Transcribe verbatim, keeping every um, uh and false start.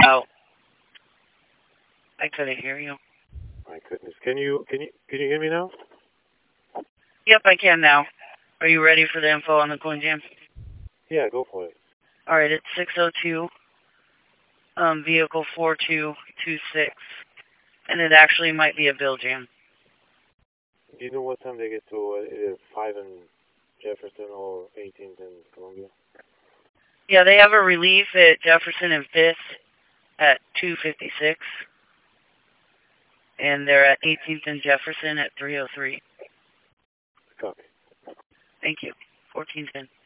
out. I couldn't hear you. My goodness. Can you can you can you hear me now? Yep, I can now. Are you ready for the info on the coin jam? Yeah, go for it. All right, it's six oh two, um, vehicle four two two six, and it actually might be a bill jam. Do you know what time they get to uh, either five in Jefferson or eighteenth in Columbia? Yeah, they have a relief at Jefferson and fifth at two fifty-six, and they're at eighteenth and Jefferson at three oh three. Copy. Thank you. fourteen ten.